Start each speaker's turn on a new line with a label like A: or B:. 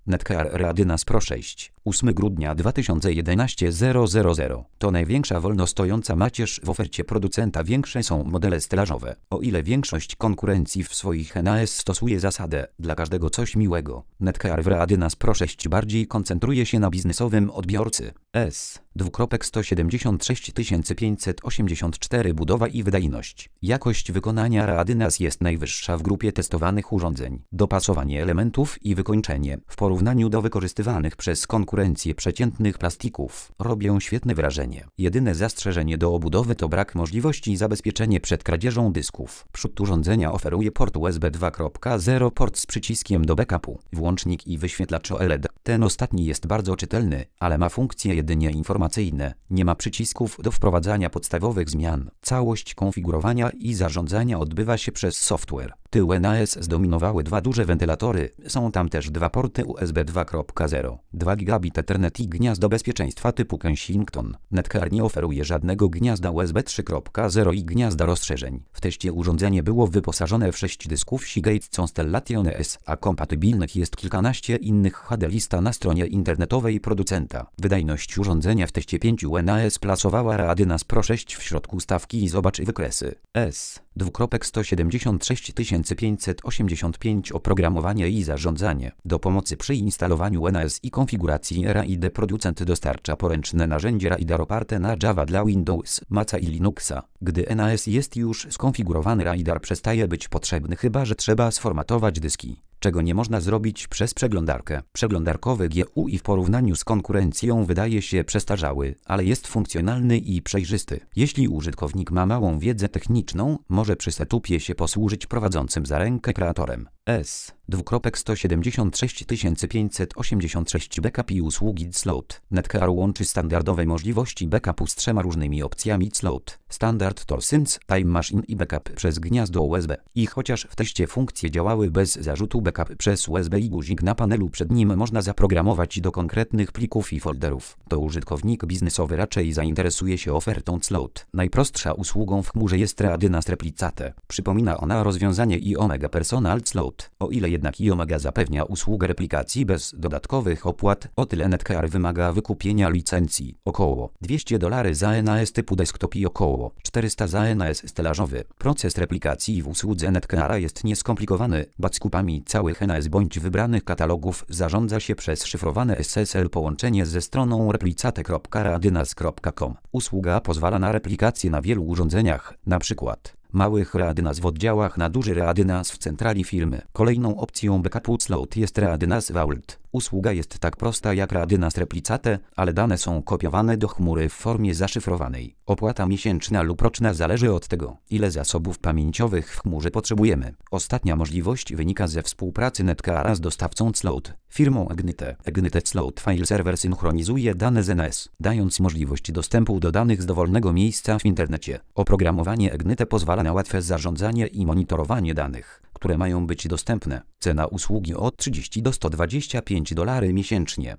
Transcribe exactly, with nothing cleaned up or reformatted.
A: Netgear Readynas Pro sześć. ósmego grudnia dwa tysiące jedenastego zero zero zero. To największa wolno stojąca macierz w ofercie producenta. Większe są modele stelażowe. O ile większość konkurencji w swoich N A S stosuje zasadę dla każdego coś miłego, Netgear Readynas Pro sześć bardziej koncentruje się na biznesowym odbiorcy. S. sto siedemdziesiąt sześć tysięcy pięćset osiemdziesiąt cztery Budowa i wydajność. Jakość wykonania Readynas jest najwyższa w grupie testowanych urządzeń. Dopasowanie elementów i wykończenie w porównaniu do wykorzystywanych przez konkurencję przeciętnych plastików robią świetne wrażenie. Jedyne zastrzeżenie do obudowy to brak możliwości zabezpieczenia przed kradzieżą dysków. Przód urządzenia oferuje port U S B dwa kropka zero, port z przyciskiem do backupu, włącznik i wyświetlacz O L E D. Ten ostatni jest bardzo czytelny, ale ma funkcje jedynie informacyjne. Nie ma przycisków do wprowadzania podstawowych zmian. Całość konfigurowania i zarządzania odbywa się przez software. Tył N A S zdominowały dwa duże wentylatory. Są tam też dwa porty U S B dwa kropka zero, dwa gigabit Ethernet i gniazdo bezpieczeństwa typu Kensington. Netgear nie oferuje żadnego gniazda U S B trzy kropka zero i gniazda rozszerzeń. W teście urządzenie było wyposażone w sześć dysków Seagate Constellation S, a kompatybilnych jest kilkanaście innych H D. Lista na stronie internetowej producenta. Wydajność urządzenia w teście pięciu N A S plasowała Readynas Pro sześć w środku stawki i zobacz wykresy. S. sto siedemdziesiąt sześć tysięcy pięćset osiemdziesiąt pięć Oprogramowanie i zarządzanie. Do pomocy przy instalowaniu N A S i konfiguracji RAID producent dostarcza poręczne narzędzie RAIDer oparte na Java dla Windows, Maca i Linuxa. Gdy N A S jest już skonfigurowany, RAIDer przestaje być potrzebny, chyba że trzeba sformatować dyski, czego nie można zrobić przez przeglądarkę. Przeglądarkowy G U I w porównaniu z konkurencją wydaje się przestarzały, ale jest funkcjonalny i przejrzysty. Jeśli użytkownik ma małą wiedzę techniczną, może przy setupie się posłużyć prowadzącym za rękę kreatorem. S. sto siedemdziesiąt sześć tysięcy pięćset osiemdziesiąt sześć Backup i usługi Cloud. Netgear łączy standardowe możliwości backupu z trzema różnymi opcjami Cloud. Standard to Sync, Time Machine i Backup przez gniazdo U S B. I chociaż w teście funkcje działały bez zarzutu, backup przez U S B i guzik na panelu przed nim można zaprogramować do konkretnych plików i folderów, to użytkownik biznesowy raczej zainteresuje się ofertą Cloud. Najprostsza usługą w chmurze jest Readynas Replicate. Przypomina ona rozwiązanie iOmega Personal Cloud. O ile jednak iOmega zapewnia usługę replikacji bez dodatkowych opłat, o tyle Netgear wymaga wykupienia licencji. Około dwieście dolarów za N A S typu desktop i około czterysta za N A S stelażowy. Proces replikacji w usłudze Netgeara jest nieskomplikowany. Backupami całych N A S bądź wybranych katalogów zarządza się przez szyfrowane S S L połączenie ze stroną replicate kropka readynas kropka com. Usługa pozwala na replikację na wielu urządzeniach, np. małych Readynas w oddziałach na duży Readynas w centrali firmy. Kolejną opcją backupu Cloud jest Readynas Vault. Usługa jest tak prosta jak Readynas Replicate, ale dane są kopiowane do chmury w formie zaszyfrowanej. Opłata miesięczna lub roczna zależy od tego, ile zasobów pamięciowych w chmurze potrzebujemy. Ostatnia możliwość wynika ze współpracy Netgeara z dostawcą Cloud, firmą Egnite. Egnite Cloud File Server synchronizuje dane z N A S, dając możliwość dostępu do danych z dowolnego miejsca w internecie. Oprogramowanie Egnite pozwala na łatwe zarządzanie i monitorowanie danych, które mają być dostępne. Cena usługi od trzydziestu do stu dwudziestu pięciu dolarów miesięcznie.